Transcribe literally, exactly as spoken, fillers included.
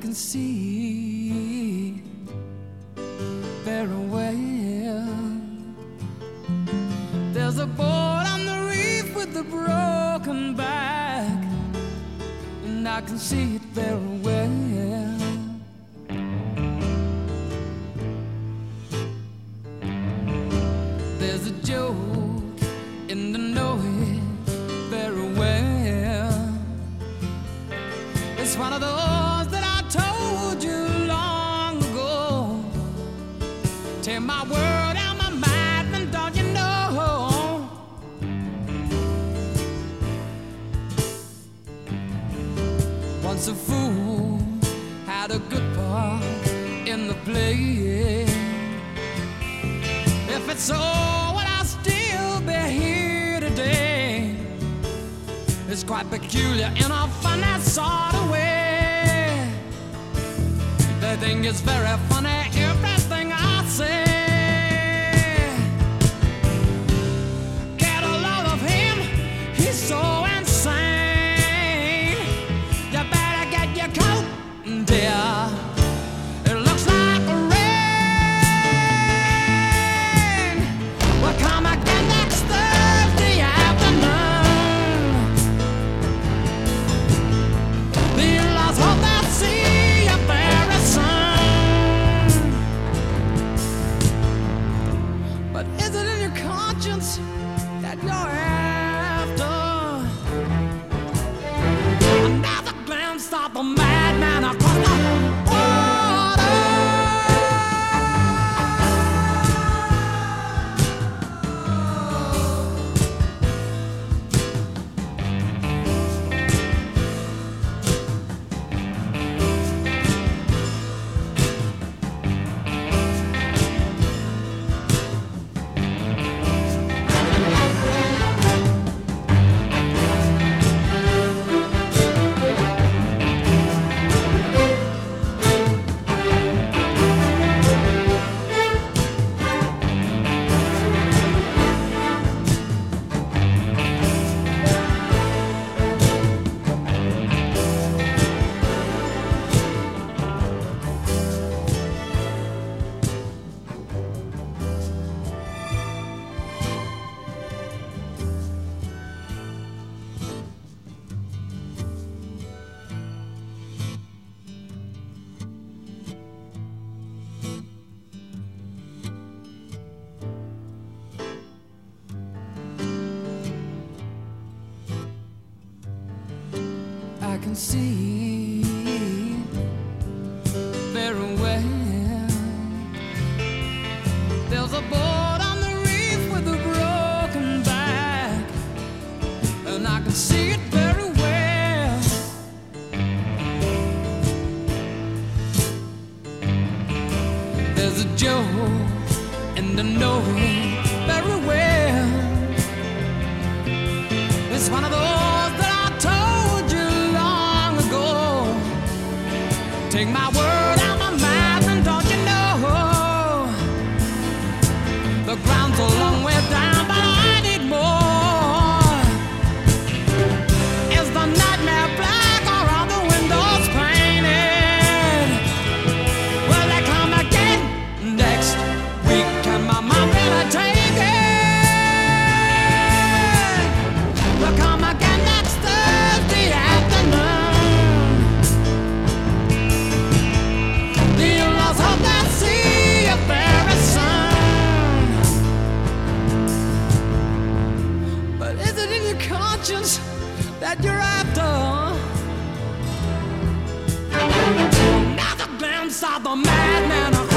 can see very well. There's a boat on the reef with a broken back, and I can see it very well. There's a joke in the know it very well. It's one of those that I told you long ago. Take my word out my mind, and don't you know? Once a fool had a good part in the play. If it's so, would I still be here today? It's quite peculiar in a funny sort of way. They think it's very funny everything I say. Get a load of him, he's so insane. You better get your coat, dear. It looks like rain. We'll come again next Thursday afternoon. The in-laws hope they'll see you very soon. But is it in your conscience that you're after another glimpse of the madman across the water? I can see very well. There's a boat on the reef with a broken back, and I can see it very well. There's a joke in the know it very well. It's one of those that I told you long ago. Take my word out my mouth, and don't you know? The ground's a long way down, but I need more. Is the nightmare black, or are the windows painted? Will they come again next week? Can my mom really take it? We'll come again next Thursday afternoon. The in-laws hope they'll see you very soon. But is it in your conscience that you're after another glimpse of the madman?